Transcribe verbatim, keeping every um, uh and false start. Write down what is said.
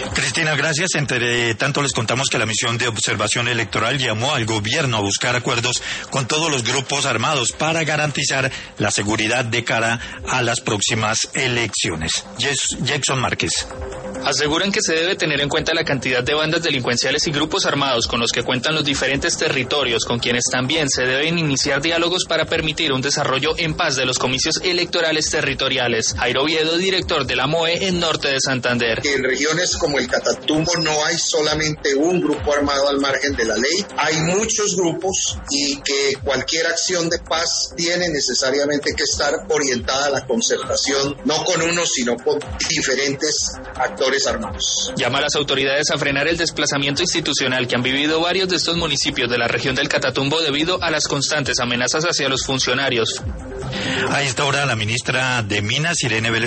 Cristina, gracias. Entre tanto, les contamos que la misión de observación electoral llamó al gobierno a buscar acuerdos con todos los grupos armados para garantizar la seguridad de cara a las próximas elecciones. Jackson Márquez. Aseguran que se debe tener en cuenta la cantidad de bandas delincuenciales y grupos armados con los que cuentan los diferentes territorios, con quienes también se deben iniciar diálogos para permitir un desarrollo en paz de los comicios electorales territoriales. Jairo Oviedo, director de la M O E en Norte de Santander. En regiones como el Catatumbo no hay solamente un grupo armado al margen de la ley, hay muchos grupos y que cualquier acción de paz tiene necesariamente que estar orientada a la concertación, no con uno, sino con diferentes actores armados. Llama a las autoridades a frenar el desplazamiento institucional que han vivido varios de estos municipios de la región del Catatumbo debido a las constantes amenazas hacia los funcionarios. A esta hora, la ministra de Minas, Irene Vélez